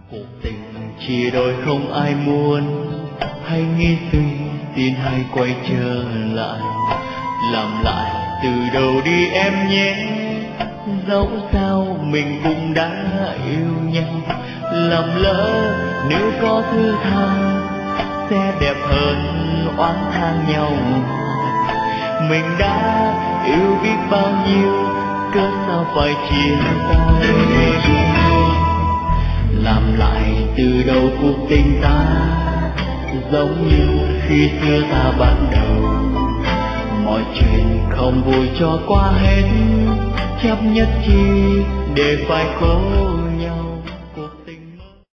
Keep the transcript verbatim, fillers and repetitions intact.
Cuộc tình chia đôi không ai muốn, hay nghĩ suy xin hay quay trở lại, làm lại từ đầu đi em nhé. Dẫu sao mình cũng đã yêu nhau, làm lỡ nếu có thứ tha sẽ đẹp hơn oán than nhau. Mình đã yêu biết bao nhiêu, cớ sao phải chia tay. Làm lại từ đầu cuộc tình ta, giống như khi xưa ta ban đầu. Mọi chuyện không vui cho qua hết, chấp nhất chi để phải cố